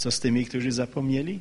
Co z tymi, którzy zapomnieli?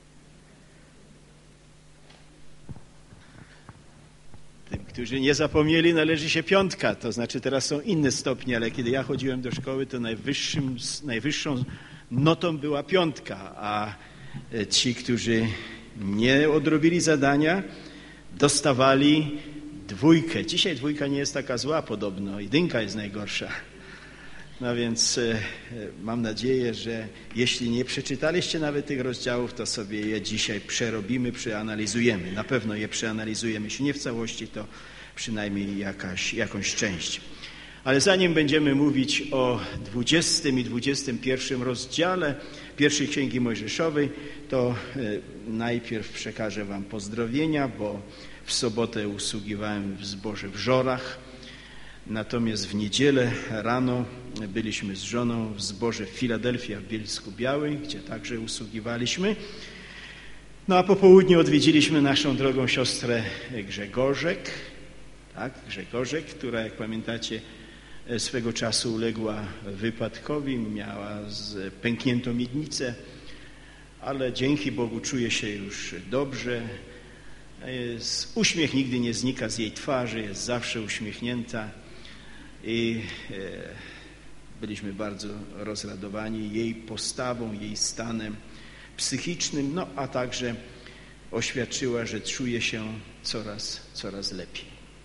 Tym, którzy nie zapomnieli, należy się 5. To znaczy teraz są inne stopnie, ale kiedy ja chodziłem do szkoły, to najwyższą notą była 5, a ci, którzy nie odrobili zadania, dostawali 2. Dzisiaj 2 nie jest taka zła podobno, 1 jest najgorsza. No więc mam nadzieję, że jeśli nie przeczytaliście nawet tych rozdziałów, to sobie je dzisiaj przerobimy, przeanalizujemy. Na pewno je przeanalizujemy. Jeśli nie w całości, to przynajmniej jakąś część. Ale zanim będziemy mówić o 20 i 21 rozdziale pierwszej Księgi Mojżeszowej, to najpierw przekażę wam pozdrowienia, bo w sobotę usługiwałem w zborze w Żorach. Natomiast w niedzielę rano byliśmy z żoną w zborze w Filadelfii, w Bielsku-Białej, gdzie także usługiwaliśmy. No a po południu odwiedziliśmy naszą drogą siostrę Grzegorzek, która, jak pamiętacie, swego czasu uległa wypadkowi, miała pękniętą miednicę, ale dzięki Bogu czuje się już dobrze. Uśmiech nigdy nie znika z jej twarzy, jest zawsze uśmiechnięta i byliśmy bardzo rozradowani jej postawą, jej stanem psychicznym, no a także oświadczyła, że czuje się coraz lepiej.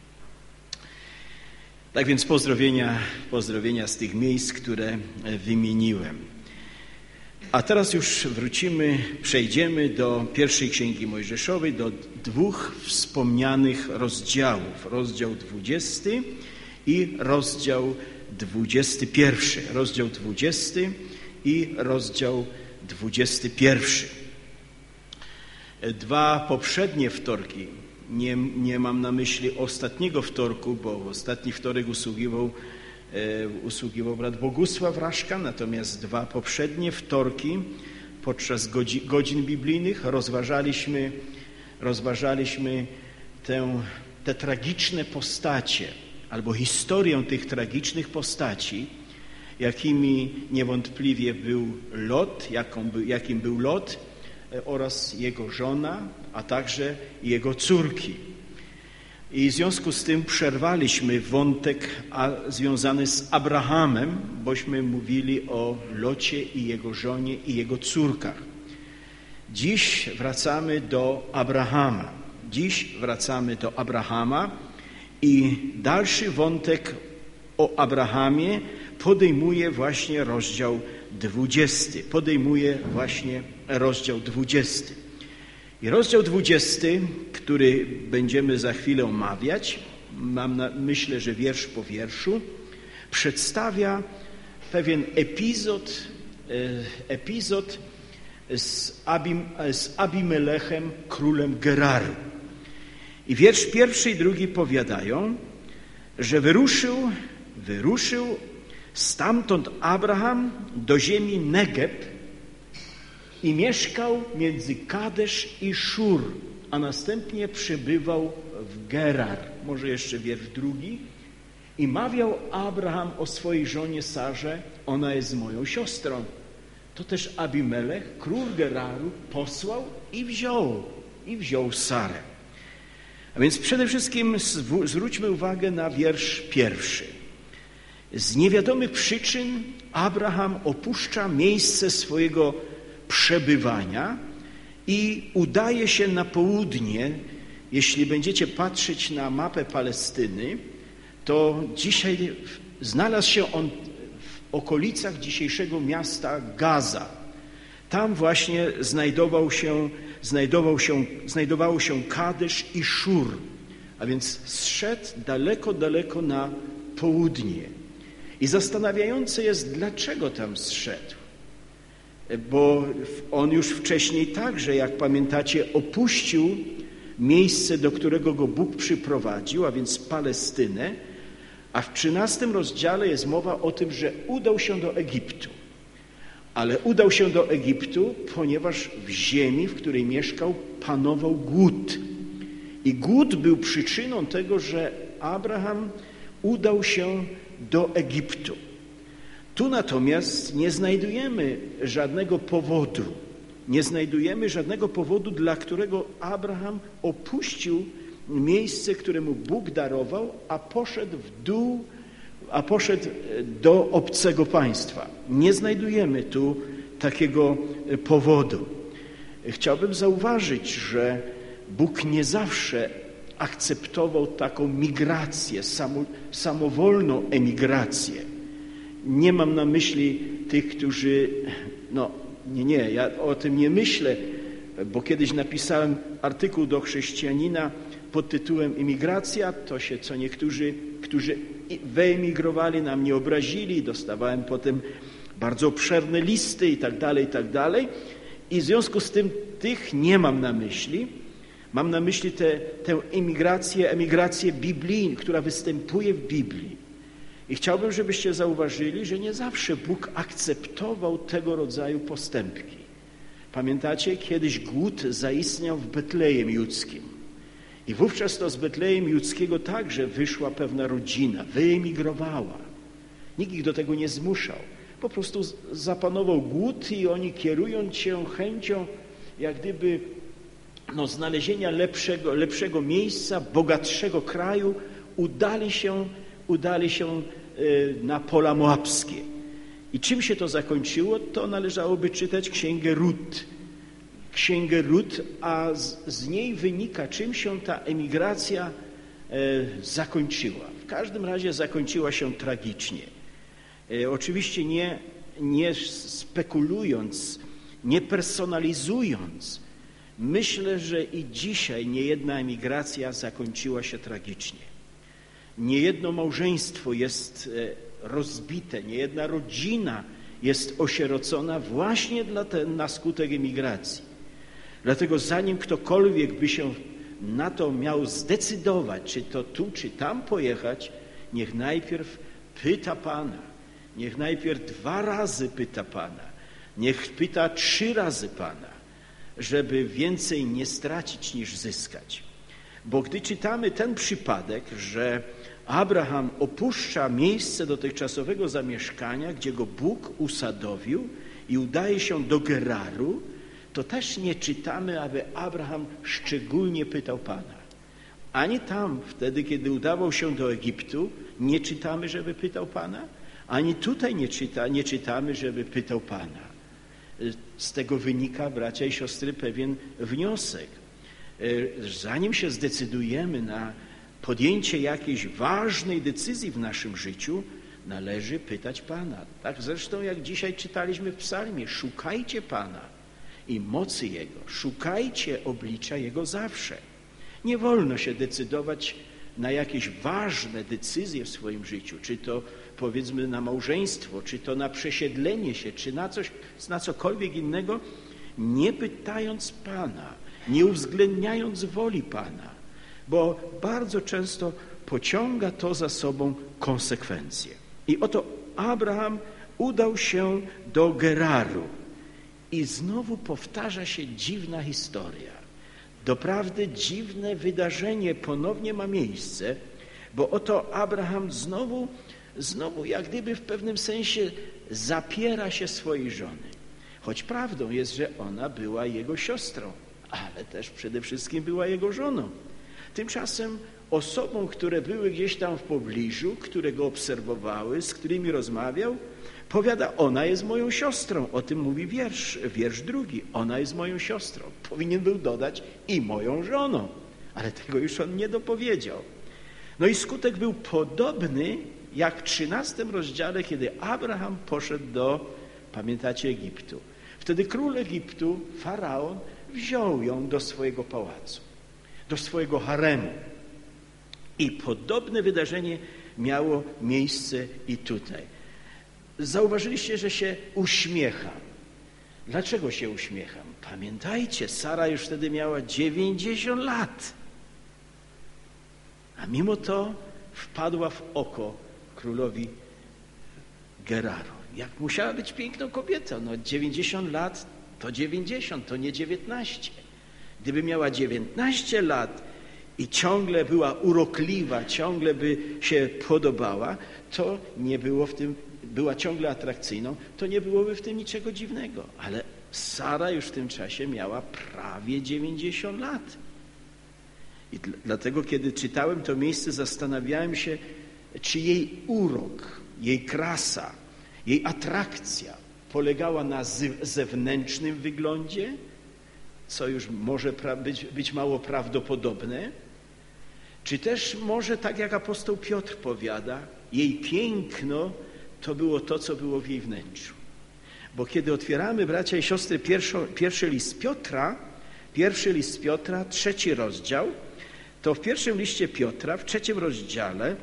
Tak więc pozdrowienia z tych miejsc, które wymieniłem. A teraz już przejdziemy do pierwszej Księgi Mojżeszowej, do 2 wspomnianych rozdziałów. Rozdział 20 i rozdział 21. Rozdział 20 i rozdział 21. 2 poprzednie wtorki, nie mam na myśli ostatniego wtorku, bo w ostatni wtorek usługiwał brat Bogusław Raszka, natomiast 2 poprzednie wtorki podczas godzin biblijnych rozważaliśmy te tragiczne postacie albo historię tych tragicznych postaci, jakimi niewątpliwie był Lot, jakim był Lot oraz jego żona, a także jego córki. I w związku z tym przerwaliśmy wątek związany z Abrahamem, bośmy mówili o Locie i jego żonie i jego córkach. Dziś wracamy do Abrahama i dalszy wątek o Abrahamie podejmuje właśnie rozdział 20. I rozdział 20, który będziemy za chwilę omawiać, myślę, że wiersz po wierszu, przedstawia pewien epizod z Abimelechem, królem Geraru. I wiersz 1 i 2 powiadają, że wyruszył stamtąd Abraham do ziemi Negeb i mieszkał między Kadesz i Szur, a następnie przybywał w Gerar. Może jeszcze wiersz 2. I mawiał Abraham o swojej żonie Sarze, ona jest moją siostrą. To też Abimelech, król Geraru, posłał i wziął Sarę. A więc przede wszystkim zwróćmy uwagę na wiersz 1. Z niewiadomych przyczyn Abraham opuszcza miejsce swojego przebywania i udaje się na południe. Jeśli będziecie patrzeć na mapę Palestyny, to dzisiaj znalazł się on w okolicach dzisiejszego miasta Gaza. Tam właśnie znajdowało się Kadesz i Szur, a więc zszedł daleko na południe. I zastanawiające jest, dlaczego tam zszedł. Bo on już wcześniej także, jak pamiętacie, opuścił miejsce, do którego go Bóg przyprowadził, a więc Palestynę, a w 13 rozdziale jest mowa o tym, że udał się do Egiptu. Ale udał się do Egiptu, ponieważ w ziemi, w której mieszkał, panował głód. I głód był przyczyną tego, że Abraham udał się do Egiptu. Tu natomiast nie znajdujemy żadnego powodu, dla którego Abraham opuścił miejsce, które mu Bóg darował, a poszedł do obcego państwa. Nie znajdujemy tu takiego powodu. Chciałbym zauważyć, że Bóg nie zawsze akceptował taką migrację, samowolną emigrację. Nie mam na myśli tych, którzy... ja o tym nie myślę, bo kiedyś napisałem artykuł do Chrześcijanina pod tytułem Imigracja, to się co niektórzy, którzy wyemigrowali, na mnie obrazili, dostawałem potem bardzo obszerne listy i tak dalej. I w związku z tym tych nie mam na myśli. Mam na myśli tę emigrację biblijną, która występuje w Biblii. I chciałbym, żebyście zauważyli, że nie zawsze Bóg akceptował tego rodzaju postępki. Pamiętacie, kiedyś głód zaistniał w Betlejem Judzkim. I wówczas to z Betlejem Judzkiego także wyszła pewna rodzina, wyemigrowała. Nikt ich do tego nie zmuszał. Po prostu zapanował głód i oni, kierując się chęcią jak gdyby znalezienia lepszego miejsca, bogatszego kraju, udali się na pola moabskie. I czym się to zakończyło? To należałoby czytać Księgę Rut, a z niej wynika, czym się ta emigracja zakończyła. W każdym razie zakończyła się tragicznie. Oczywiście nie spekulując, nie personalizując, myślę, że i dzisiaj niejedna emigracja zakończyła się tragicznie. Niejedno małżeństwo jest rozbite, niejedna rodzina jest osierocona właśnie na skutek emigracji. Dlatego zanim ktokolwiek by się na to miał zdecydować, czy to tu, czy tam pojechać, niech najpierw pyta Pana. Niech najpierw 2 razy pyta Pana. Niech pyta 3 razy Pana, żeby więcej nie stracić niż zyskać. Bo gdy czytamy ten przypadek, że Abraham opuszcza miejsce dotychczasowego zamieszkania, gdzie go Bóg usadowił i udaje się do Geraru, to też nie czytamy, aby Abraham szczególnie pytał Pana. Ani tam, wtedy, kiedy udawał się do Egiptu, nie czytamy, żeby pytał Pana, ani tutaj nie czytamy, żeby pytał Pana. Z tego wynika, bracia i siostry, pewien wniosek. Zanim się zdecydujemy na podjęcie jakiejś ważnej decyzji w naszym życiu, należy pytać Pana. Tak zresztą jak dzisiaj czytaliśmy w psalmie, szukajcie Pana i mocy Jego, szukajcie oblicza Jego zawsze. Nie wolno się decydować na jakieś ważne decyzje w swoim życiu, czy to powiedzmy na małżeństwo, czy to na przesiedlenie się, czy na cokolwiek innego, nie pytając Pana, nie uwzględniając woli Pana, bo bardzo często pociąga to za sobą konsekwencje. I oto Abraham udał się do Geraru i znowu powtarza się dziwna historia. Doprawdy dziwne wydarzenie ponownie ma miejsce, bo oto Abraham znowu jak gdyby w pewnym sensie zapiera się swojej żony. Choć prawdą jest, że ona była jego siostrą, ale też przede wszystkim była jego żoną. Tymczasem osobom, które były gdzieś tam w pobliżu, które go obserwowały, z którymi rozmawiał, powiada, ona jest moją siostrą. O tym mówi wiersz 2. Ona jest moją siostrą. Powinien był dodać i moją żoną, ale tego już on nie dopowiedział. No i skutek był podobny jak w 13 rozdziale, kiedy Abraham poszedł pamiętacie, Egiptu. Wtedy król Egiptu, faraon, wziął ją do swojego pałacu, do swojego haremu. I podobne wydarzenie miało miejsce i tutaj. Zauważyliście, że się uśmiecham. Dlaczego się uśmiecham? Pamiętajcie, Sara już wtedy miała 90 lat. A mimo to wpadła w oko królowi Geraru. Jak musiała być piękną kobietą? 90 lat to 90, to nie 19. Gdyby miała 19 lat i ciągle była urokliwa, ciągle by się podobała, to nie było w tym była ciągle atrakcyjną, to nie byłoby w tym niczego dziwnego. Ale Sara już w tym czasie miała prawie 90 lat. I dlatego, kiedy czytałem to miejsce, zastanawiałem się, czy jej urok, jej krasa, jej atrakcja polegała na zewnętrznym wyglądzie, co już może być mało prawdopodobne, czy też może, tak jak apostoł Piotr powiada, jej piękno to było to, co było w jej wnętrzu. Bo kiedy otwieramy, bracia i siostry, pierwszy list Piotra, 3 rozdział, to w pierwszym liście Piotra, w 3 rozdziale,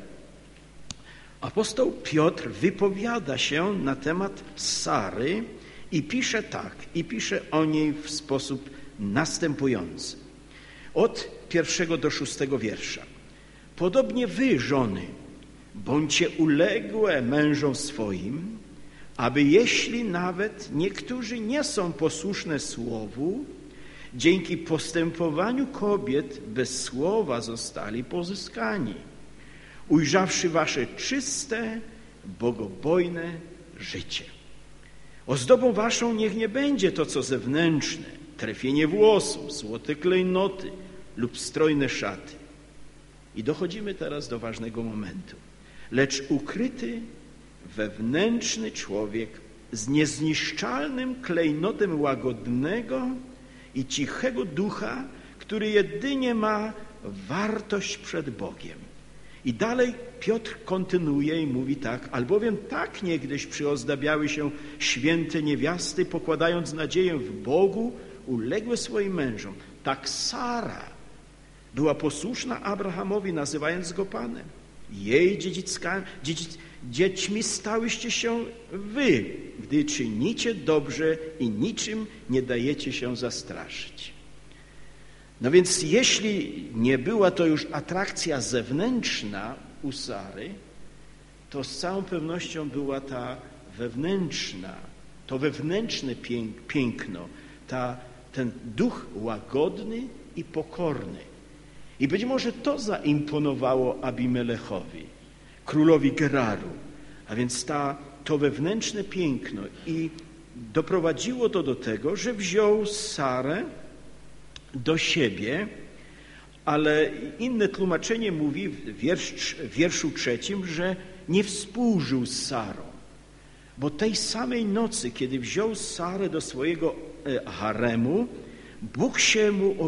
apostoł Piotr wypowiada się na temat Sary i pisze tak, i pisze o niej w sposób następujący. Od 1 do 6 wiersza. Podobnie wy, żony, bądźcie uległe mężom swoim, aby jeśli nawet niektórzy nie są posłuszne słowu, dzięki postępowaniu kobiet bez słowa zostali pozyskani, ujrzawszy wasze czyste, bogobojne życie. Ozdobą waszą niech nie będzie to, co zewnętrzne, trefienie włosów, złote klejnoty lub strojne szaty. I dochodzimy teraz do ważnego momentu. Lecz ukryty, wewnętrzny człowiek z niezniszczalnym klejnotem łagodnego i cichego ducha, który jedynie ma wartość przed Bogiem. I dalej Piotr kontynuuje i mówi tak, albowiem tak niegdyś przyozdabiały się święte niewiasty, pokładając nadzieję w Bogu, uległe swoim mężom. Tak Sara była posłuszna Abrahamowi, nazywając go Panem. Jej dziećmi stałyście się wy, gdy czynicie dobrze i niczym nie dajecie się zastraszyć. No więc jeśli nie była to już atrakcja zewnętrzna u Sary, to z całą pewnością była ta wewnętrzna, to wewnętrzne piękno, ten duch łagodny i pokorny. I być może to zaimponowało Abimelechowi, królowi Geraru, a więc to wewnętrzne piękno i doprowadziło to do tego, że wziął Sarę do siebie, ale inne tłumaczenie mówi w wierszu 3, że nie współżył z Sarą, bo tej samej nocy, kiedy wziął Sarę do swojego haremu, Bóg się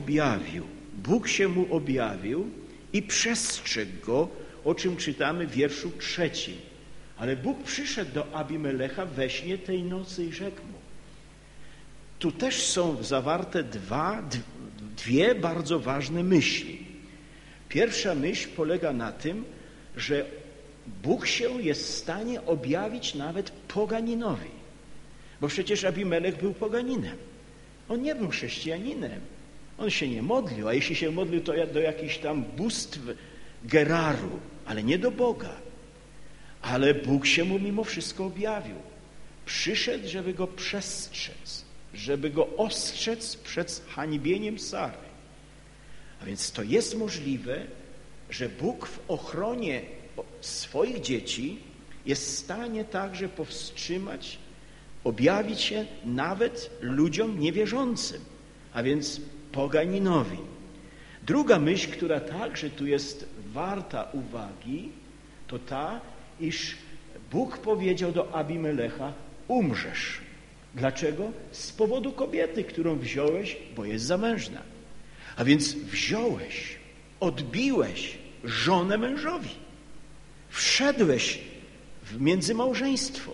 mu objawił i przestrzegł go, o czym czytamy w wierszu 3. Ale Bóg przyszedł do Abimelecha we śnie tej nocy i rzekł mu. Tu też są zawarte dwie bardzo ważne myśli. Pierwsza myśl polega na tym, że Bóg się jest w stanie objawić nawet poganinowi. Bo przecież Abimelech był poganinem. On nie był chrześcijaninem. On się nie modlił, a jeśli się modlił, to do jakichś tam bóstw Geraru, ale nie do Boga. Ale Bóg się mu mimo wszystko objawił. Przyszedł, żeby go przestrzec, żeby go ostrzec przed hańbieniem Sary. A więc to jest możliwe, że Bóg w ochronie swoich dzieci jest w stanie także powstrzymać, objawić się nawet ludziom niewierzącym, a więc poganinowi. Druga myśl, która także tu jest warta uwagi, to ta, iż Bóg powiedział do Abimelecha, umrzesz. Dlaczego? Z powodu kobiety, którą wziąłeś, bo jest zamężna. A więc wziąłeś, odbiłeś żonę mężowi. Wszedłeś w międzymałżeństwo.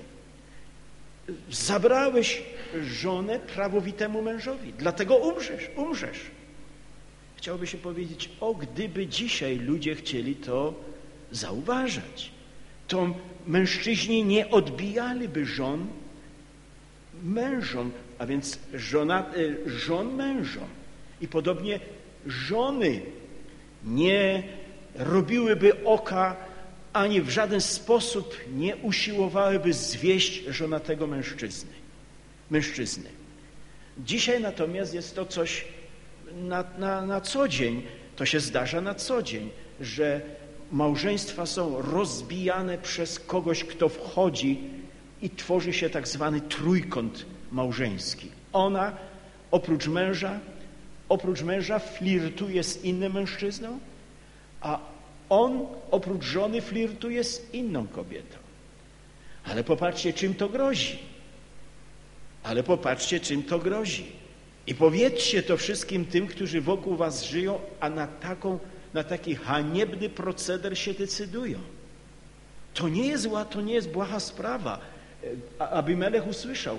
Zabrałeś żonę prawowitemu mężowi. Dlatego umrzesz. Chciałoby się powiedzieć, gdyby dzisiaj ludzie chcieli to zauważać, to mężczyźni nie odbijaliby żon mężom, a więc żon mężom. I podobnie żony nie robiłyby oka, ani w żaden sposób nie usiłowałyby zwieść żonatego mężczyzny. Dzisiaj natomiast jest to coś na co dzień, to się zdarza na co dzień, że małżeństwa są rozbijane przez kogoś, kto wchodzi i tworzy się tak zwany trójkąt małżeński. Ona oprócz męża flirtuje z innym mężczyzną, a on oprócz żony flirtuje z inną kobietą. Ale popatrzcie, czym to grozi. I powiedzcie to wszystkim tym, którzy wokół was żyją, a na taki haniebny proceder się decydują. To nie jest błaha sprawa. Abimelech usłyszał: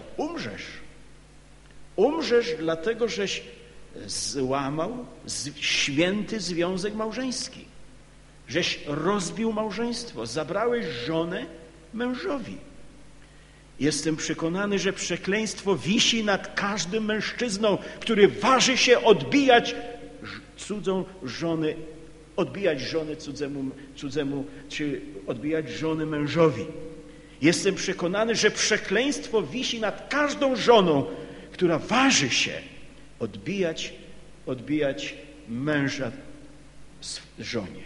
umrzesz dlatego, żeś złamał święty związek małżeński, żeś rozbił małżeństwo, zabrałeś żonę mężowi. Jestem przekonany, że przekleństwo wisi nad każdym mężczyzną, który waży się odbijać żonę cudzemu, czy odbijać żonę mężowi. Jestem przekonany, że przekleństwo wisi nad każdą żoną, która waży się odbijać męża żonie.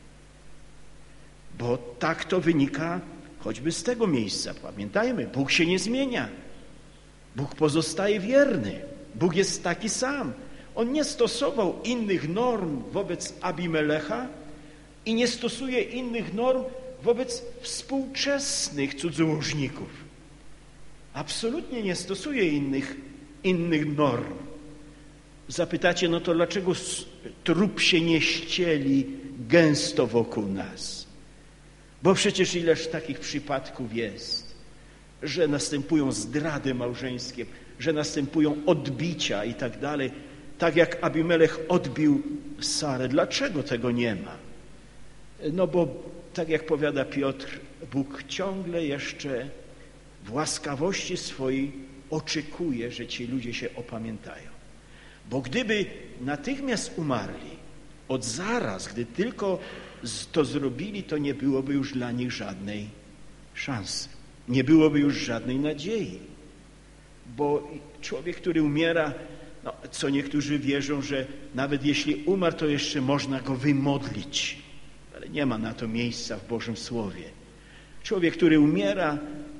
Bo tak to wynika choćby z tego miejsca. Pamiętajmy, Bóg się nie zmienia. Bóg pozostaje wierny. Bóg jest taki sam. On nie stosował innych norm wobec Abimelecha i nie stosuje innych norm wobec współczesnych cudzołożników. Absolutnie nie stosuje innych norm. Zapytacie, no to dlaczego trup się nie ścieli gęsto wokół nas? Bo przecież ileż takich przypadków jest, że następują zdrady małżeńskie, że następują odbicia i tak dalej. Tak jak Abimelech odbił Sarę. Dlaczego tego nie ma? No bo, tak jak powiada Piotr, Bóg ciągle jeszcze w łaskawości swojej oczekuje, że ci ludzie się opamiętają. Bo gdyby natychmiast umarli, od zaraz, gdy tylko to zrobili, to nie byłoby już dla nich żadnej szansy. Nie byłoby już żadnej nadziei. Bo człowiek, który umiera, no, co niektórzy wierzą, że nawet jeśli umarł, to jeszcze można go wymodlić. Ale nie ma na to miejsca w Bożym Słowie. Człowiek, który umiera,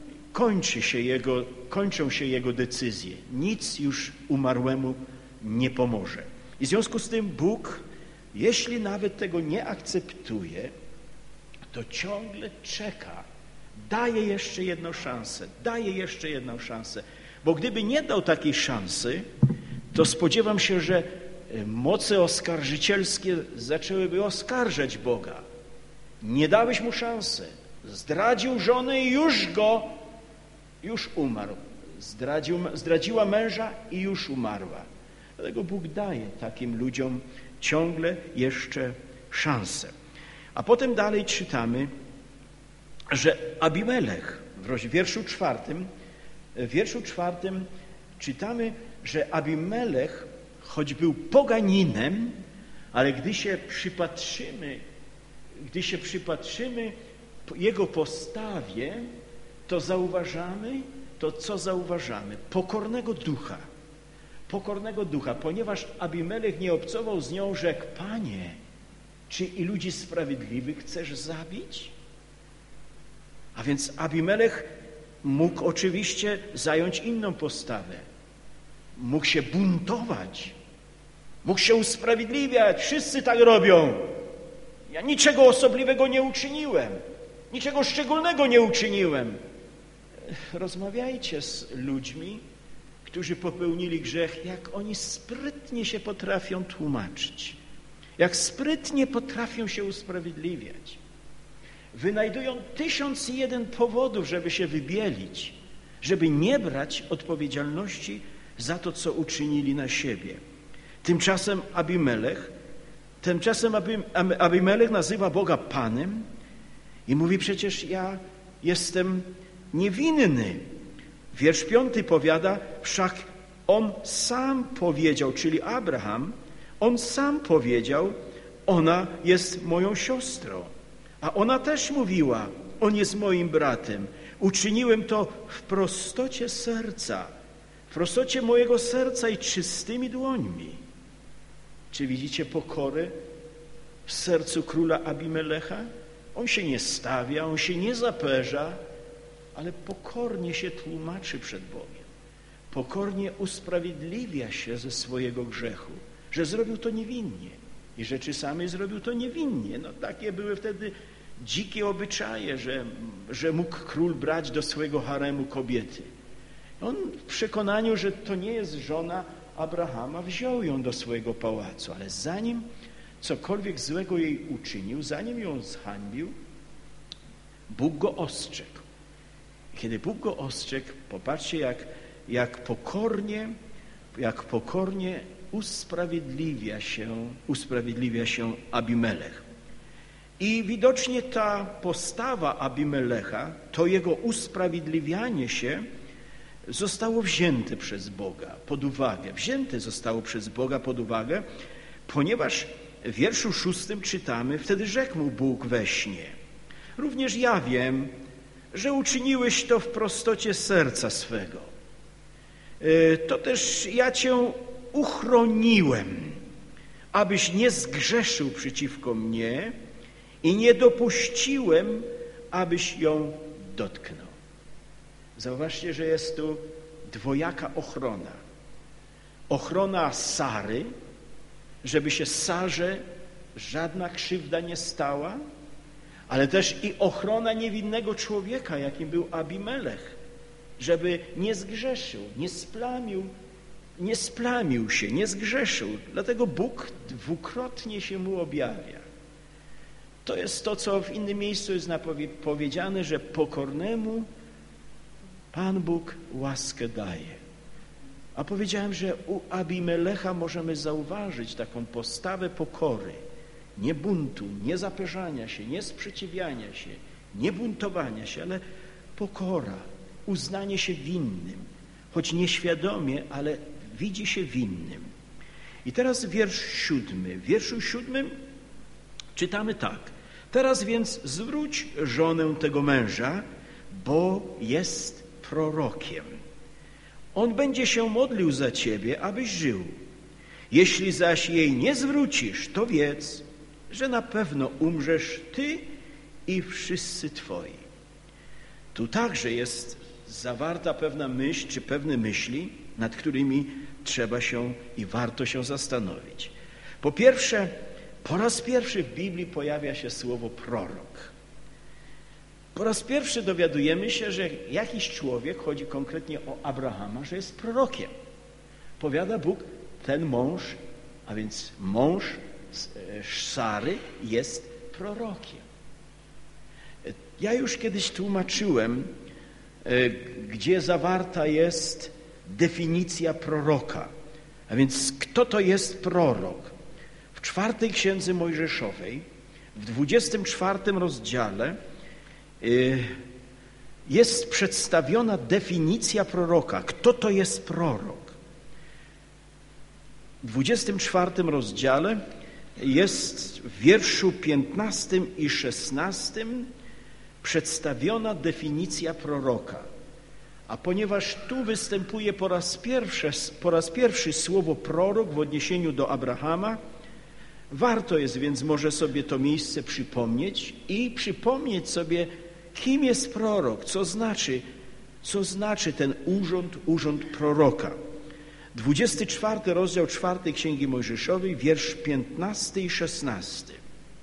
kończą się jego decyzje. Nic już umarłemu nie pomoże. I w związku z tym Bóg, jeśli nawet tego nie akceptuje, to ciągle czeka. Daje jeszcze jedną szansę. Bo gdyby nie dał takiej szansy, to spodziewam się, że moce oskarżycielskie zaczęłyby oskarżać Boga. Nie dałeś mu szansy. Zdradził żonę i już umarł. Zdradziła męża i już umarła. Dlatego Bóg daje takim ludziom ciągle jeszcze szansę. A potem dalej czytamy, że Abimelech w wierszu czwartym czytamy, że Abimelech, choć był poganinem, ale gdy się przypatrzymy jego postawie, to co zauważamy? Pokornego ducha, ponieważ Abimelech nie obcował z nią, rzekł: Panie, czy i ludzi sprawiedliwych chcesz zabić? A więc Abimelech mógł oczywiście zająć inną postawę. Mógł się buntować. Mógł się usprawiedliwiać. Wszyscy tak robią. Ja niczego osobliwego nie uczyniłem. Niczego szczególnego nie uczyniłem. Rozmawiajcie z ludźmi, którzy popełnili grzech, jak oni sprytnie się potrafią tłumaczyć. Jak sprytnie potrafią się usprawiedliwiać. Wynajdują 1001 powodów, żeby się wybielić, żeby nie brać odpowiedzialności za to, co uczynili na siebie. Tymczasem Abimelech nazywa Boga Panem i mówi: przecież ja jestem niewinny. Wiersz 5 powiada: wszak on sam powiedział, czyli Abraham, on sam powiedział: ona jest moją siostrą. A ona też mówiła: on jest moim bratem. Uczyniłem to w prostocie serca, w prostocie mojego serca i czystymi dłońmi. Czy widzicie pokorę w sercu króla Abimelecha? On się nie stawia, on się nie zaperza. ale pokornie się tłumaczy przed Bogiem. Pokornie usprawiedliwia się ze swojego grzechu, że zrobił to niewinnie i rzeczy samej zrobił to niewinnie. No takie były wtedy dzikie obyczaje, że mógł król brać do swojego haremu kobiety. On w przekonaniu, że to nie jest żona Abrahama, wziął ją do swojego pałacu, ale zanim cokolwiek złego jej uczynił, zanim ją zhańbił, Bóg go ostrzegł. Kiedy Bóg go ostrzegł, popatrzcie, jak pokornie usprawiedliwia się Abimelech. I widocznie ta postawa Abimelecha, to jego usprawiedliwianie się zostało wzięte przez Boga pod uwagę. Wzięte zostało przez Boga pod uwagę, ponieważ w wierszu 6 czytamy: wtedy rzekł mu Bóg we śnie: również ja wiem, że uczyniłeś to w prostocie serca swego. To też ja cię uchroniłem, abyś nie zgrzeszył przeciwko mnie i nie dopuściłem, abyś ją dotknął. Zauważcie, że jest tu dwojaka ochrona. Ochrona Sary, żeby się Sarze żadna krzywda nie stała, ale też i ochrona niewinnego człowieka, jakim był Abimelech, żeby nie zgrzeszył, nie splamił się, nie zgrzeszył. Dlatego Bóg dwukrotnie się mu objawia. To jest to, co w innym miejscu jest powiedziane, że pokornemu Pan Bóg łaskę daje. A powiedziałem, że u Abimelecha możemy zauważyć taką postawę pokory, nie buntu, nie zapyżania się, nie sprzeciwiania się, nie buntowania się, ale pokora, uznanie się winnym, choć nieświadomie, ale widzi się winnym. I teraz wiersz 7. W wierszu 7 czytamy tak: teraz więc zwróć żonę tego męża, bo jest prorokiem. On będzie się modlił za ciebie, abyś żył. Jeśli zaś jej nie zwrócisz, to wiedz, że na pewno umrzesz ty i wszyscy twoi. Tu także jest zawarta pewna myśl, czy pewne myśli, nad którymi trzeba się i warto się zastanowić. Po pierwsze, po raz pierwszy w Biblii pojawia się słowo prorok. Po raz pierwszy dowiadujemy się, że jakiś człowiek, chodzi konkretnie o Abrahama, że jest prorokiem. Powiada Bóg, ten mąż, a więc mąż Sary jest prorokiem. Ja już kiedyś tłumaczyłem, gdzie zawarta jest definicja proroka. A więc kto to jest prorok? W 4 Księdze Mojżeszowej, w 24 rozdziale jest przedstawiona definicja proroka. Kto to jest prorok? W 24 rozdziale jest w wierszu 15 i 16 przedstawiona definicja proroka. A ponieważ tu występuje po raz pierwszy słowo prorok w odniesieniu do Abrahama, warto jest więc może sobie to miejsce przypomnieć i przypomnieć sobie, kim jest prorok, co znaczy ten urząd proroka. 24 rozdział 4 Księgi Mojżeszowej, wiersz 15 i 16.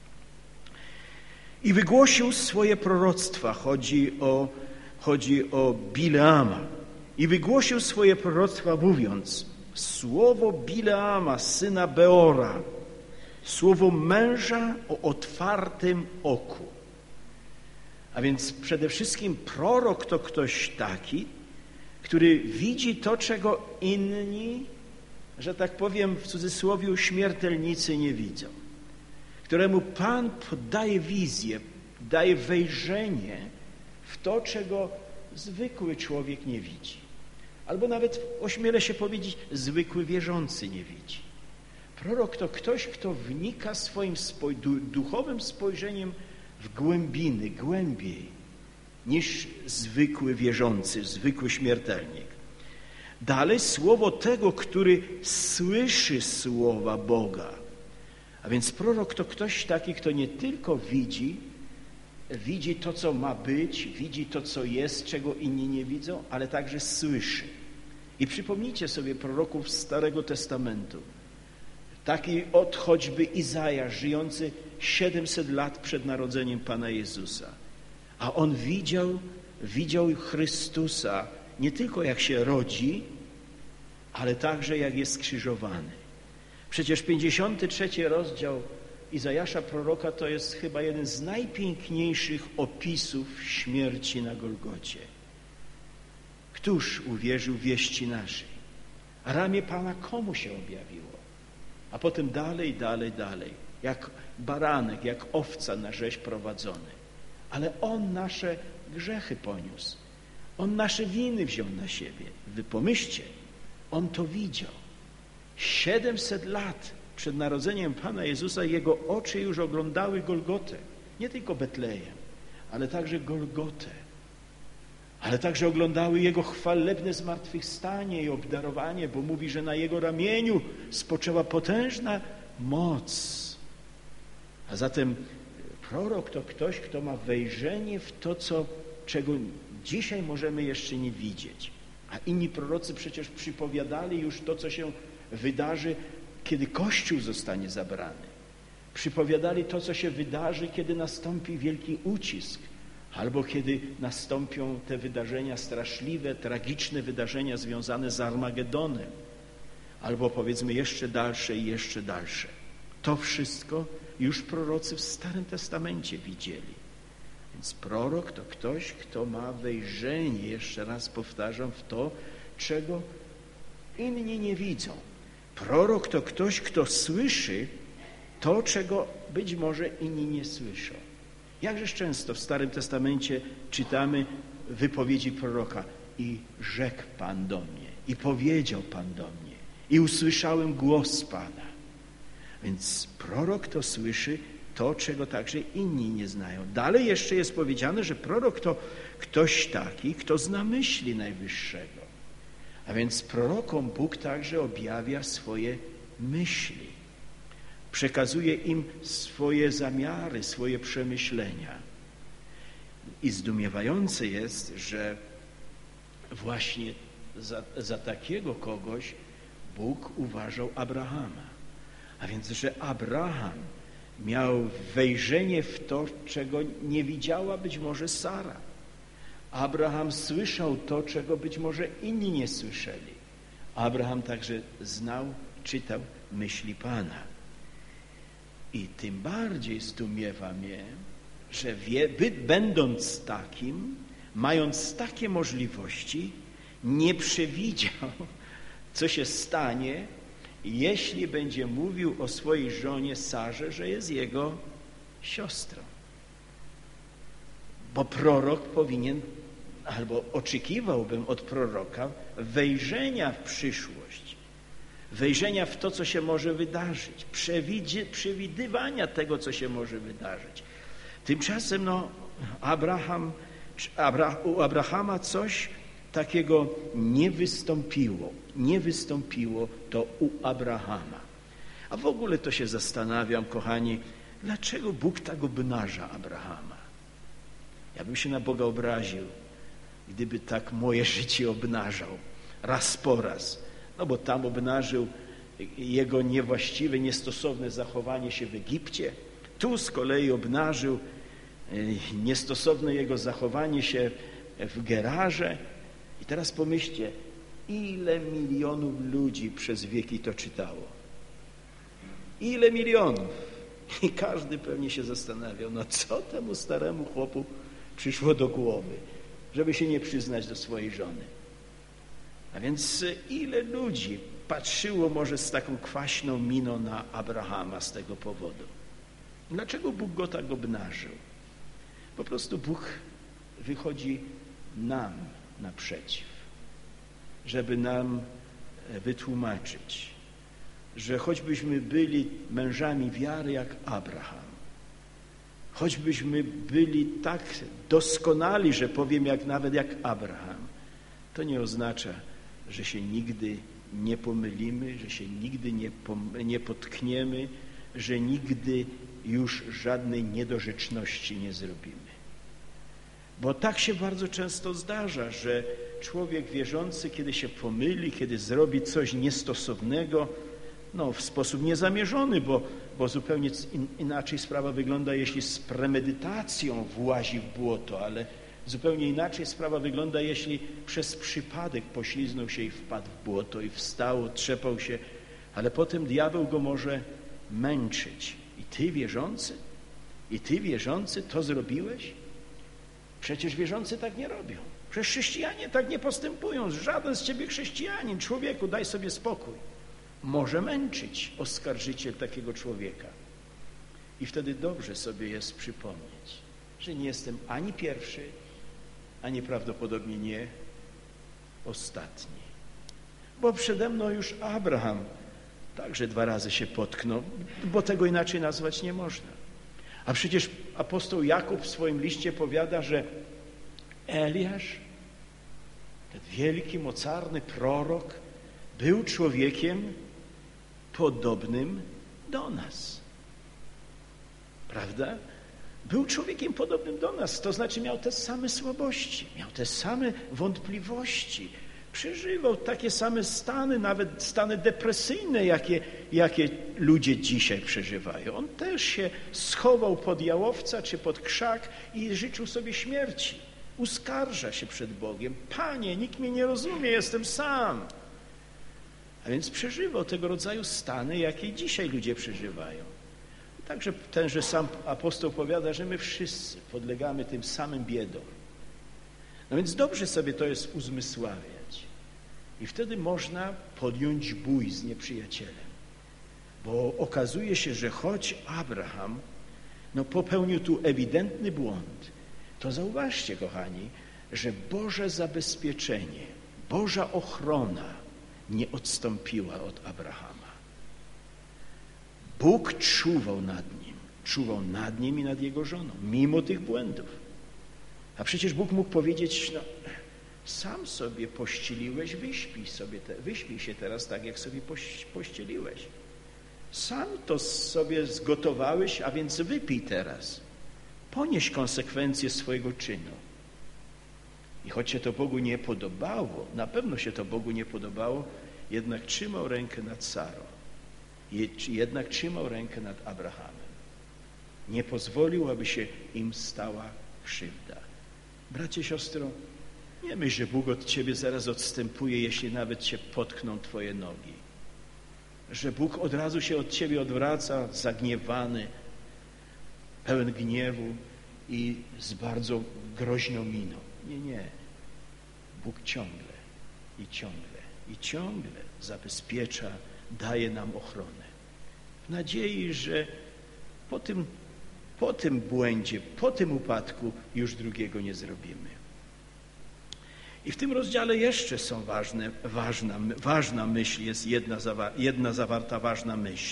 I wygłosił swoje proroctwa, chodzi o Bileama. I wygłosił swoje proroctwa, mówiąc: słowo Bileama, syna Beora, słowo męża o otwartym oku. A więc przede wszystkim prorok to ktoś taki, który widzi to, czego inni, że tak powiem w cudzysłowie, śmiertelnicy nie widzą. Któremu Pan daje wizję, daje wejrzenie w to, czego zwykły człowiek nie widzi. Albo nawet, ośmielę się powiedzieć, zwykły wierzący nie widzi. Prorok to ktoś, kto wnika swoim duchowym spojrzeniem w głębiny, głębiej niż zwykły wierzący, zwykły śmiertelnik. Dalej słowo tego, który słyszy słowa Boga. A więc prorok to ktoś taki, kto nie tylko widzi, widzi to, co ma być, widzi to, co jest, czego inni nie widzą, ale także słyszy. I przypomnijcie sobie proroków Starego Testamentu. Taki choćby Izajasz, żyjący 700 lat przed narodzeniem Pana Jezusa. A on widział Chrystusa nie tylko jak się rodzi, ale także jak jest skrzyżowany. Przecież 53 rozdział Izajasza proroka to jest chyba jeden z najpiękniejszych opisów śmierci na Golgocie. Któż uwierzył wieści naszej? A ramię Pana komu się objawiło? A potem dalej, jak baranek, jak owca na rzeź prowadzony. Ale On nasze grzechy poniósł. On nasze winy wziął na siebie. Wy pomyślcie, On to widział. 700 lat przed narodzeniem Pana Jezusa Jego oczy już oglądały Golgotę. Nie tylko Betlejem, ale także Golgotę. Ale także oglądały Jego chwalebne zmartwychwstanie i obdarowanie, bo mówi, że na Jego ramieniu spoczęła potężna moc. A zatem prorok to ktoś, kto ma wejrzenie w to, czego dzisiaj możemy jeszcze nie widzieć. A inni prorocy przecież przypowiadali już to, co się wydarzy, kiedy Kościół zostanie zabrany. Przypowiadali to, co się wydarzy, kiedy nastąpi wielki ucisk, albo kiedy nastąpią te wydarzenia straszliwe, tragiczne wydarzenia związane z Armagedonem, albo powiedzmy jeszcze dalsze i jeszcze dalsze. To wszystko już prorocy w Starym Testamencie widzieli. Więc prorok to ktoś, kto ma wejrzenie, jeszcze raz powtarzam, w to, czego inni nie widzą. Prorok to ktoś, kto słyszy to, czego być może inni nie słyszą. Jakżeż często w Starym Testamencie czytamy wypowiedzi proroka: i rzekł Pan do mnie, i powiedział Pan do mnie, i usłyszałem głos Pana. Więc prorok to słyszy to, czego także inni nie znają. Dalej jeszcze jest powiedziane, że prorok to ktoś taki, kto zna myśli Najwyższego. A więc prorokom Bóg także objawia swoje myśli. Przekazuje im swoje zamiary, swoje przemyślenia. I zdumiewające jest, że właśnie za takiego kogoś Bóg uważał Abrahama. A więc, że Abraham miał wejrzenie w to, czego nie widziała być może Sara. Abraham słyszał to, czego być może inni nie słyszeli. Abraham także znał, czytał myśli Pana. I tym bardziej zdumiewa mnie, że będąc takim, mając takie możliwości, nie przewidział, co się stanie, jeśli będzie mówił o swojej żonie Sarze, że jest jego siostrą. Bo prorok powinien, albo oczekiwałbym od proroka wejrzenia w przyszłość, wejrzenia w to, co się może wydarzyć, przewidywania tego, co się może wydarzyć. Tymczasem u Abrahama coś takiego nie wystąpiło. Nie wystąpiło to u Abrahama. A w ogóle to się zastanawiam, kochani, dlaczego Bóg tak obnaża Abrahama? Ja bym się na Boga obraził, gdyby tak moje życie obnażał raz po raz. No bo tam obnażył jego niewłaściwe, niestosowne zachowanie się w Egipcie. Tu z kolei obnażył niestosowne jego zachowanie się w Gerarze. I teraz pomyślcie, ile milionów ludzi przez wieki to czytało. Ile milionów. I każdy pewnie się zastanawiał, no co temu staremu chłopu przyszło do głowy, żeby się nie przyznać do swojej żony. A więc ile ludzi patrzyło może z taką kwaśną miną na Abrahama z tego powodu. Dlaczego Bóg go tak obnażył? Po prostu Bóg wychodzi nam naprzeciw, żeby nam wytłumaczyć, że choćbyśmy byli mężami wiary jak Abraham, choćbyśmy byli tak doskonali, że powiem nawet jak Abraham, to nie oznacza, że się nigdy nie pomylimy, że się nigdy nie potkniemy, że nigdy już żadnej niedorzeczności nie zrobimy. Bo tak się bardzo często zdarza, że człowiek wierzący, kiedy się pomyli, kiedy zrobi coś niestosownego, w sposób niezamierzony, bo zupełnie inaczej sprawa wygląda, jeśli z premedytacją włazi w błoto, ale zupełnie inaczej sprawa wygląda, jeśli przez przypadek pośliznął się i wpadł w błoto i wstał, trzepał się, ale potem diabeł go może męczyć. I ty wierzący to zrobiłeś? Przecież wierzący tak nie robią. Przecież chrześcijanie tak nie postępują. Żaden z ciebie chrześcijanin. Człowieku, daj sobie spokój. Może męczyć oskarżyciel takiego człowieka. I wtedy dobrze sobie jest przypomnieć, że nie jestem ani pierwszy, ani prawdopodobnie nie ostatni. Bo przede mną już Abraham także 2 razy się potknął, bo tego inaczej nazwać nie można. A przecież apostoł Jakub w swoim liście powiada, że Eliasz, ten wielki, mocarny prorok, był człowiekiem podobnym do nas. Prawda? Był człowiekiem podobnym do nas, to znaczy miał te same słabości, miał te same wątpliwości, przeżywał takie same stany, nawet stany depresyjne, jakie ludzie dzisiaj przeżywają. On też się schował pod jałowca czy pod krzak i życzył sobie śmierci. Uskarża się przed Bogiem. Panie, nikt mnie nie rozumie, jestem sam. A więc przeżywał tego rodzaju stany, jakie dzisiaj ludzie przeżywają. Także tenże sam apostoł powiada, że my wszyscy podlegamy tym samym biedom. No więc dobrze sobie to jest uzmysławiać. I wtedy można podjąć bój z nieprzyjacielem. Bo okazuje się, że choć Abraham popełnił tu ewidentny błąd, to zauważcie, kochani, że Boże zabezpieczenie, Boża ochrona nie odstąpiła od Abrahama. Bóg czuwał nad nim i nad jego żoną, mimo tych błędów. A przecież Bóg mógł powiedzieć, sam sobie pościeliłeś, wyśpij się teraz tak, jak sobie pościeliłeś. Sam to sobie zgotowałeś, a więc wypij teraz. Ponieś konsekwencje swojego czynu. I choć się to Bogu nie podobało, na pewno się to Bogu nie podobało, jednak trzymał rękę nad Sarą. Jednak trzymał rękę nad Abrahamem. Nie pozwolił, aby się im stała krzywda. Bracie, siostro, nie myśl, że Bóg od ciebie zaraz odstępuje, jeśli nawet się potkną twoje nogi. Że Bóg od razu się od ciebie odwraca, zagniewany, pełen gniewu i z bardzo groźną miną. Nie. Bóg ciągle zabezpiecza, daje nam ochronę. W nadziei, że po tym błędzie, po tym upadku już drugiego nie zrobimy. I w tym rozdziale jeszcze są ważna myśl, jest jedna zawarta ważna myśl.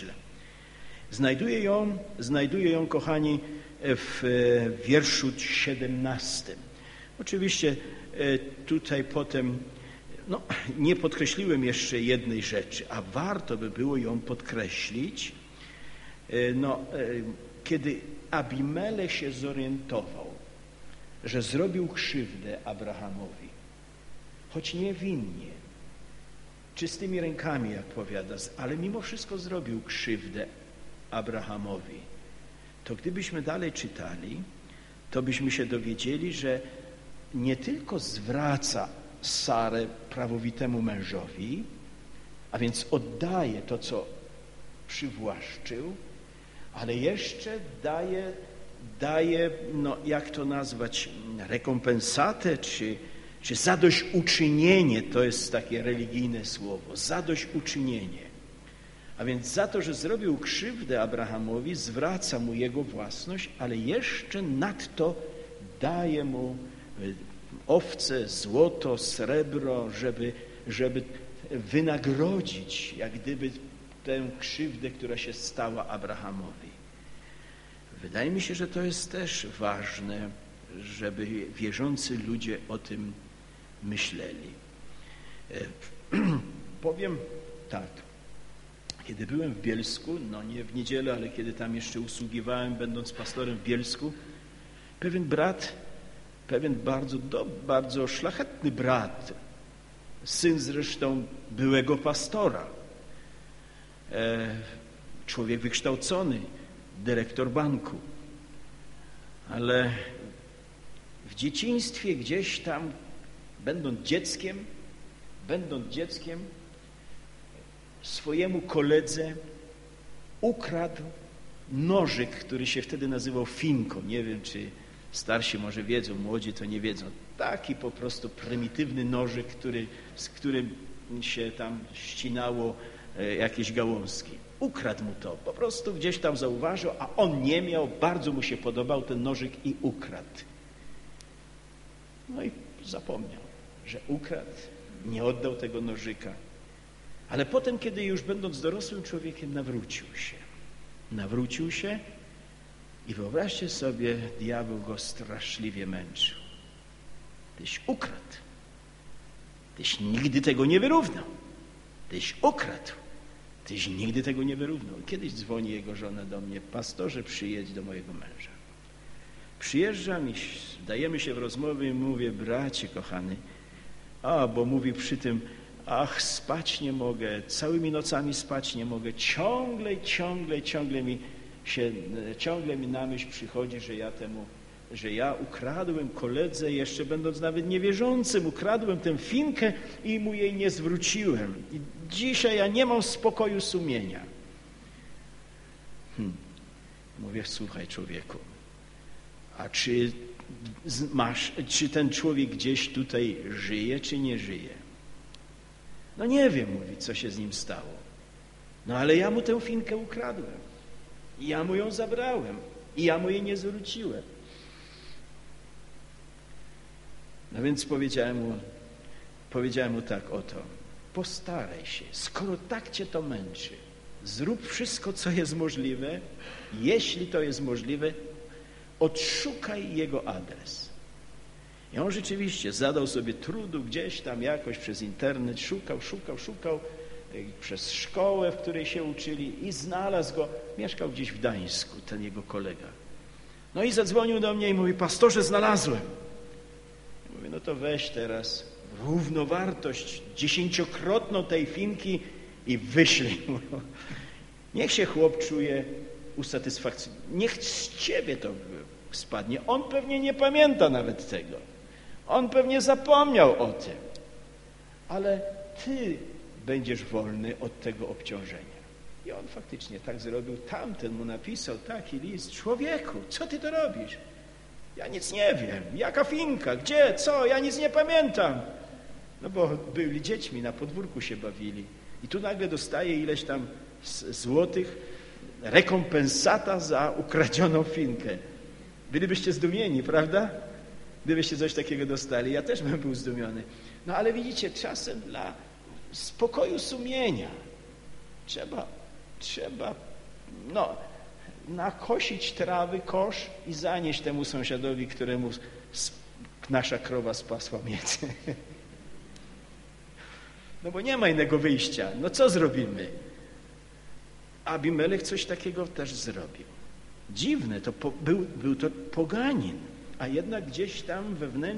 Znajduję ją, kochani, w wierszu 17. Oczywiście tutaj potem nie podkreśliłem jeszcze jednej rzeczy, a warto by było ją podkreślić. Kiedy Abimelech się zorientował, że zrobił krzywdę Abrahamowi, choć niewinnie, czystymi rękami, jak powiada, ale mimo wszystko zrobił krzywdę Abrahamowi, to gdybyśmy dalej czytali, to byśmy się dowiedzieli, że nie tylko zwraca Sarę prawowitemu mężowi, a więc oddaje to, co przywłaszczył, ale jeszcze daje, jak to nazwać, rekompensatę, czy zadośćuczynienie, to jest takie religijne słowo, zadośćuczynienie. A więc za to, że zrobił krzywdę Abrahamowi, zwraca mu jego własność, ale jeszcze nadto daje mu owce, złoto, srebro, żeby wynagrodzić jak gdyby tę krzywdę, która się stała Abrahamowi. Wydaje mi się, że to jest też ważne, żeby wierzący ludzie o tym myśleli. Powiem tak, kiedy byłem w Bielsku, nie w niedzielę, ale kiedy tam jeszcze usługiwałem, będąc pastorem w Bielsku, pewien brat pewien bardzo szlachetny brat, syn zresztą byłego pastora, człowiek wykształcony, dyrektor banku, ale w dzieciństwie gdzieś tam, będąc dzieckiem, swojemu koledze ukradł nożyk, który się wtedy nazywał finką. Nie wiem, czy starsi może wiedzą, młodzi to nie wiedzą. Taki po prostu prymitywny nożyk, z którym się tam ścinało jakieś gałązki. Ukradł mu to, po prostu gdzieś tam zauważył, a on nie miał, bardzo mu się podobał ten nożyk i ukradł. No i zapomniał, że ukradł, nie oddał tego nożyka. Ale potem, kiedy już będąc dorosłym człowiekiem, nawrócił się i wyobraźcie sobie, diabeł go straszliwie męczył. Tyś ukradł. Tyś nigdy tego nie wyrównał. Tyś ukradł. Tyś nigdy tego nie wyrównał. Kiedyś dzwoni jego żona do mnie: pastorze, przyjedź do mojego męża. Przyjeżdżam i dajemy się w rozmowie i mówię: bracie kochany, bo mówi przy tym: ach, spać nie mogę, całymi nocami spać nie mogę, ciągle mi na myśl przychodzi, że ja ukradłem koledze, jeszcze będąc nawet niewierzącym, ukradłem tę finkę i mu jej nie zwróciłem. I dzisiaj ja nie mam spokoju sumienia. Mówię: słuchaj, człowieku, a czy ten człowiek gdzieś tutaj żyje, czy nie żyje? No nie wiem, mówi, co się z nim stało. No ale ja mu tę finkę ukradłem. I ja mu ją zabrałem. I ja mu jej nie zwróciłem. No więc powiedziałem mu tak oto: postaraj się, skoro tak cię to męczy, zrób wszystko, co jest możliwe. Jeśli to jest możliwe, odszukaj jego adres. I on rzeczywiście zadał sobie trudu gdzieś tam jakoś przez internet, szukał przez szkołę, w której się uczyli i znalazł go. Mieszkał gdzieś w Gdańsku, ten jego kolega. No i zadzwonił do mnie i mówi: pastorze, znalazłem. I mówię: no to weź teraz równowartość 10-krotną tej finki i wyślij mu. Niech się chłop czuje usatysfakcjonowany. Niech z ciebie to spadnie. On pewnie nie pamięta nawet tego. On pewnie zapomniał o tym. Ale ty będziesz wolny od tego obciążenia. I on faktycznie tak zrobił. Tamten mu napisał taki list: człowieku, co ty to robisz? Ja nic nie wiem. Jaka finka? Gdzie? Co? Ja nic nie pamiętam. No bo byli dziećmi, na podwórku się bawili. I tu nagle dostaje ileś tam złotych rekompensata za ukradzioną finkę. Bylibyście zdumieni, prawda? Gdybyście coś takiego dostali. Ja też bym był zdumiony. No ale widzicie, czasem dla spokoju sumienia trzeba nakosić trawy, kosz i zanieść temu sąsiadowi, któremu nasza krowa spasła miedzę. No bo nie ma innego wyjścia. No co zrobimy? Abimelech coś takiego też zrobił. Dziwne, był to poganin, a jednak gdzieś tam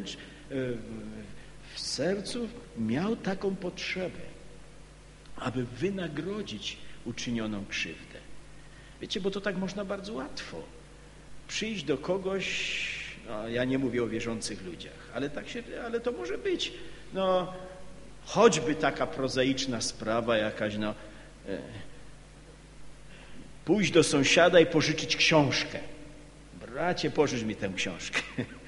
w sercu miał taką potrzebę, aby wynagrodzić uczynioną krzywdę. Wiecie, bo to tak można bardzo łatwo przyjść do kogoś, ja nie mówię o wierzących ludziach, ale to może być, choćby taka prozaiczna sprawa jakaś, pójść do sąsiada i pożyczyć książkę. Bracie, pożycz mi tę książkę.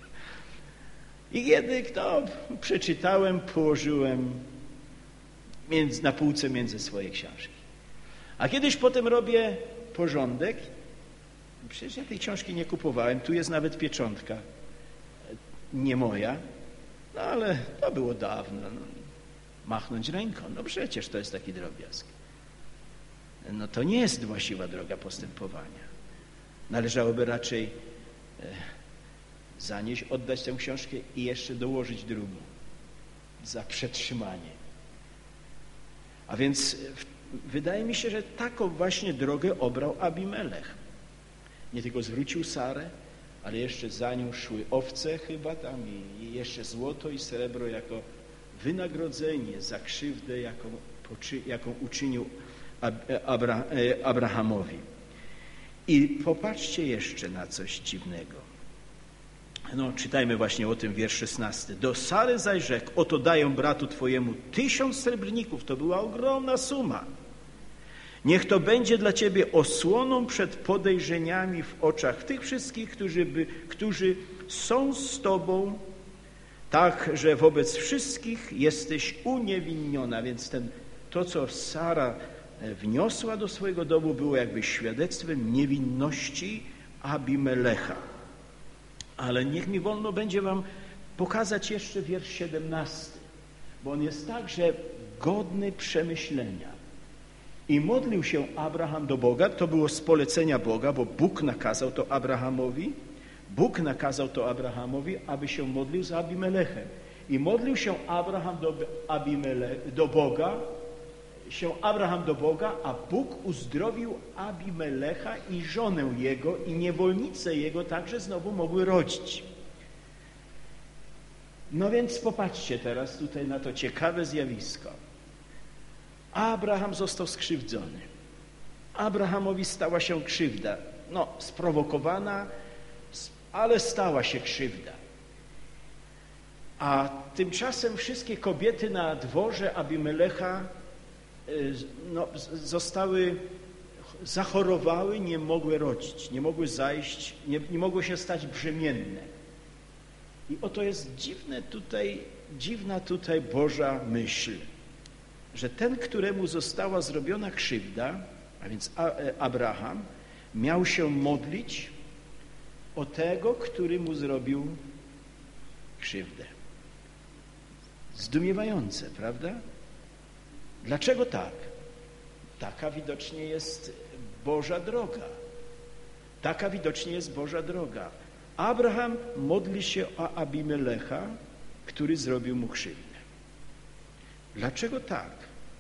I kiedy przeczytałem, położyłem na półce między swoje książki. A kiedyś potem robię porządek. Przecież ja tej książki nie kupowałem. Tu jest nawet pieczątka. Nie moja. No ale to było dawno. Machnąć ręką. No przecież to jest taki drobiazg. No to nie jest właściwa droga postępowania. Należałoby raczej zanieść, oddać tę książkę i jeszcze dołożyć drugą za przetrzymanie. A więc wydaje mi się, że taką właśnie drogę obrał Abimelech. Nie tylko zwrócił Sarę, ale jeszcze za nią szły owce chyba tam i jeszcze złoto i srebro jako wynagrodzenie za krzywdę, jaką uczynił Abrahamowi. I popatrzcie jeszcze na coś dziwnego. No, czytajmy właśnie o tym wiersz 16. Do Sary zaś rzekł, oto daję bratu twojemu 1000 srebrników. To była ogromna suma. Niech to będzie dla ciebie osłoną przed podejrzeniami w oczach tych wszystkich, którzy są z tobą, tak, że wobec wszystkich jesteś uniewinniona. Więc to, co Sara wniosła do swojego domu, było jakby świadectwem niewinności Abimelecha. Ale niech mi wolno będzie wam pokazać jeszcze wiersz 17, bo on jest także godny przemyślenia. I modlił się Abraham do Boga, to było z polecenia Boga, bo Bóg nakazał to Abrahamowi. Bóg nakazał to Abrahamowi, aby się modlił za Abimelechem. I modlił się Abraham do Boga, a Bóg uzdrowił Abimelecha i żonę jego i niewolnice jego także znowu mogły rodzić. No więc popatrzcie teraz tutaj na to ciekawe zjawisko. Abraham został skrzywdzony. Abrahamowi stała się krzywda. No, sprowokowana, ale stała się krzywda. A tymczasem wszystkie kobiety na dworze Abimelecha zachorowały, nie mogły rodzić, nie mogły zajść, nie mogły się stać brzemienne. I oto jest dziwna tutaj Boża myśl, że ten, któremu została zrobiona krzywda, a więc Abraham, miał się modlić o tego, który mu zrobił krzywdę. Zdumiewające, prawda? Dlaczego tak? Taka widocznie jest Boża droga. Taka widocznie jest Boża droga. Abraham modli się o Abimelecha, który zrobił mu krzywdę. Dlaczego tak?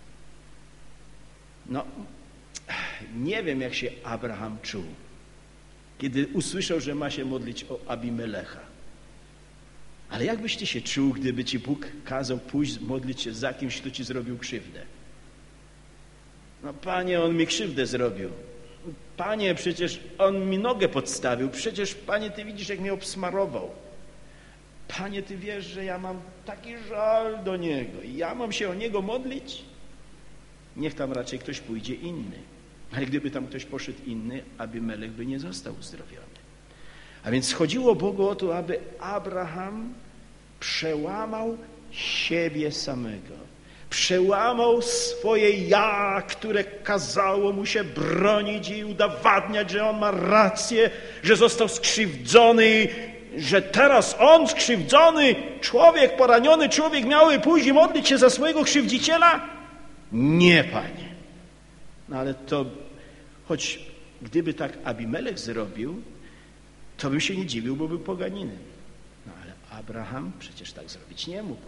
No, nie wiem, jak się Abraham czuł, kiedy usłyszał, że ma się modlić o Abimelecha. Ale jak byś ty się czuł, gdyby ci Bóg kazał pójść modlić się za kimś, kto ci zrobił krzywdę? No, Panie, on mi krzywdę zrobił. Panie, przecież on mi nogę podstawił. Przecież, Panie, ty widzisz, jak mnie obsmarował. Panie, ty wiesz, że ja mam taki żal do niego. I ja mam się o niego modlić? Niech tam raczej ktoś pójdzie inny. Ale gdyby tam ktoś poszedł inny, Abimelech by nie został uzdrowiony. A więc chodziło Bogu o to, aby Abraham przełamał siebie samego. Przełamał swoje ja, które kazało mu się bronić i udowadniać, że on ma rację, że został skrzywdzony, że teraz on skrzywdzony, człowiek poraniony, człowiek miałby pójść i modlić się za swojego krzywdziciela? Nie, Panie. No ale to, choć gdyby tak Abimelech zrobił, to bym się nie dziwił, bo był poganinem. No ale Abraham przecież tak zrobić nie mógł.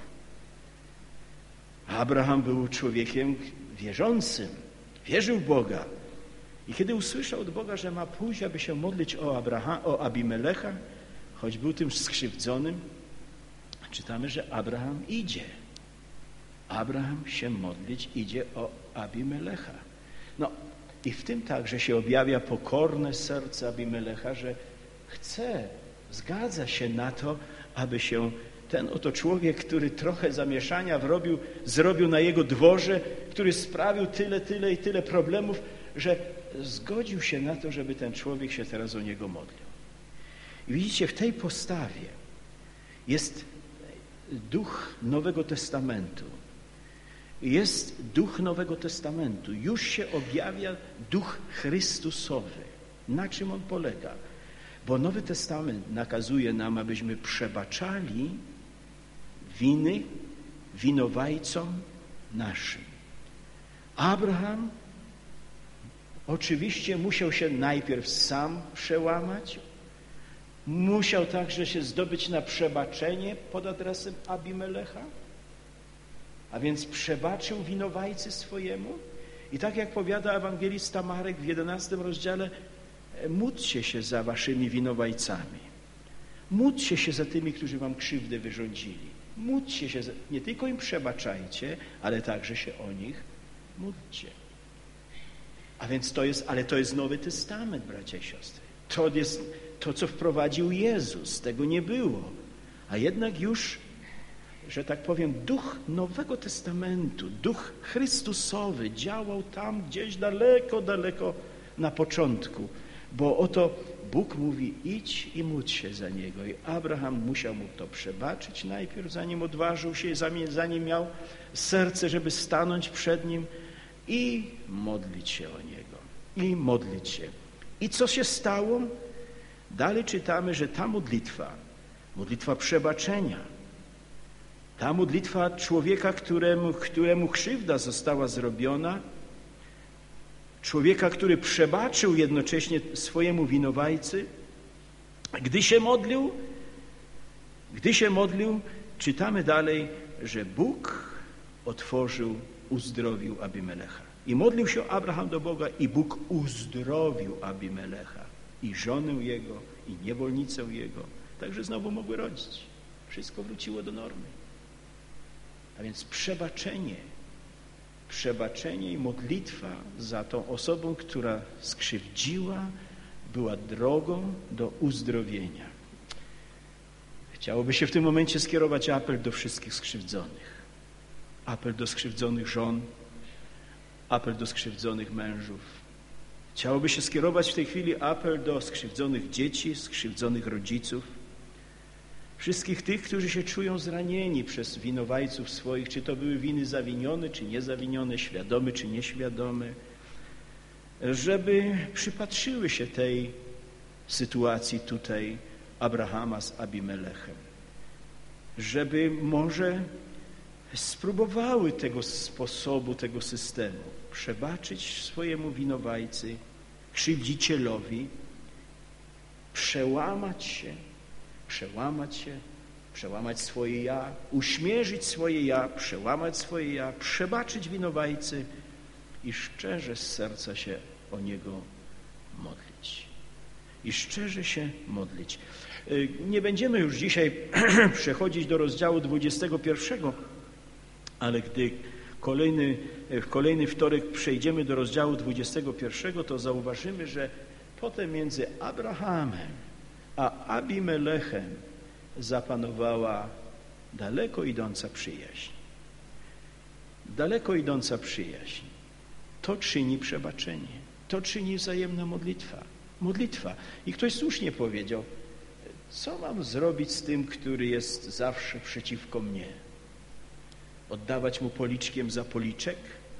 Abraham był człowiekiem wierzącym, wierzył w Boga. I kiedy usłyszał od Boga, że ma pójść, aby się modlić o Abimelecha, choć był tym skrzywdzonym, czytamy, że Abraham idzie. Abraham się modlić idzie o Abimelecha. No i w tym także się objawia pokorne serce Abimelecha, że chce, zgadza się na to, aby się ten oto człowiek, który trochę zamieszania zrobił na jego dworze, który sprawił tyle problemów, że zgodził się na to, żeby ten człowiek się teraz o niego modlił. I widzicie, w tej postawie jest duch Nowego Testamentu. Jest duch Nowego Testamentu. Już się objawia duch Chrystusowy. Na czym on polega? Bo Nowy Testament nakazuje nam, abyśmy przebaczali winy winowajcom naszym. Abraham oczywiście musiał się najpierw sam przełamać, musiał także się zdobyć na przebaczenie pod adresem Abimelecha, a więc przebaczył winowajcy swojemu. I tak jak powiada ewangelista Marek w 11 rozdziale, módlcie się za waszymi winowajcami. Módlcie się za tymi, którzy wam krzywdę wyrządzili. Módlcie się, nie tylko im przebaczajcie, ale także się o nich módlcie. A więc to jest Nowy Testament, bracia i siostry. To jest to, co wprowadził Jezus. Tego nie było. A jednak już, że tak powiem, duch Nowego Testamentu, duch Chrystusowy działał tam gdzieś daleko, daleko na początku. Bo oto Bóg mówi, idź i módl się za niego. I Abraham musiał mu to przebaczyć najpierw, zanim odważył się, zanim miał serce, żeby stanąć przed nim i modlić się o niego. I modlić się. I co się stało? Dalej czytamy, że ta modlitwa przebaczenia, ta modlitwa człowieka, któremu krzywda została zrobiona, człowieka, który przebaczył jednocześnie swojemu winowajcy, gdy się modlił, czytamy dalej, że Bóg uzdrowił Abimelecha. I modlił się Abraham do Boga i Bóg uzdrowił Abimelecha i żonę jego, i niewolnicę jego. Także znowu mogły rodzić. Wszystko wróciło do normy. A więc przebaczenie i modlitwa za tą osobą, która skrzywdziła, była drogą do uzdrowienia. Chciałoby się w tym momencie skierować apel do wszystkich skrzywdzonych. Apel do skrzywdzonych żon, apel do skrzywdzonych mężów. Chciałoby się skierować w tej chwili apel do skrzywdzonych dzieci, skrzywdzonych rodziców, wszystkich tych, którzy się czują zranieni przez winowajców swoich, czy to były winy zawinione, czy niezawinione, świadome, czy nieświadome, żeby przypatrzyły się tej sytuacji tutaj Abrahama z Abimelechem, żeby może spróbowały tego sposobu, tego systemu przebaczyć swojemu winowajcy, krzywdzicielowi, przełamać swoje ja, uśmierzyć swoje ja, przełamać swoje ja, przebaczyć winowajcy i szczerze z serca się o niego modlić. Nie będziemy już dzisiaj przechodzić do rozdziału 21, ale gdy w kolejny wtorek przejdziemy do rozdziału 21, to zauważymy, że potem między Abrahamem a Abimelechem zapanowała daleko idąca przyjaźń. To czyni przebaczenie. To czyni wzajemna modlitwa. I ktoś słusznie powiedział, co mam zrobić z tym, który jest zawsze przeciwko mnie? Oddawać mu policzkiem za policzek?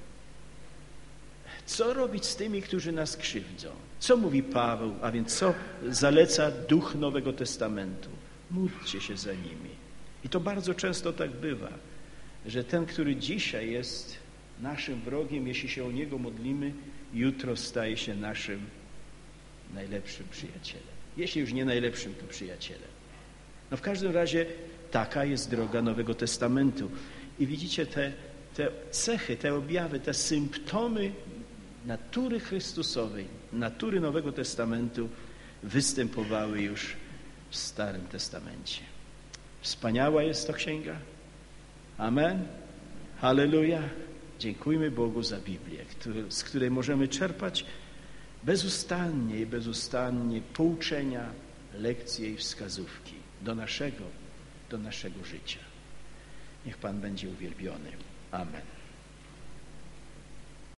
Co robić z tymi, którzy nas krzywdzą? Co mówi Paweł, a więc co zaleca Duch Nowego Testamentu? Módlcie się za nimi. I to bardzo często tak bywa, że ten, który dzisiaj jest naszym wrogiem, jeśli się o niego modlimy, jutro staje się naszym najlepszym przyjacielem. Jeśli już nie najlepszym, to przyjacielem. No w każdym razie taka jest droga Nowego Testamentu. I widzicie te cechy, te objawy, te symptomy natury Chrystusowej, natury Nowego Testamentu występowały już w Starym Testamencie. Wspaniała jest to księga. Amen. Halleluja. Dziękujmy Bogu za Biblię, z której możemy czerpać bezustannie pouczenia, lekcje i wskazówki do naszego życia. Niech Pan będzie uwielbiony. Amen.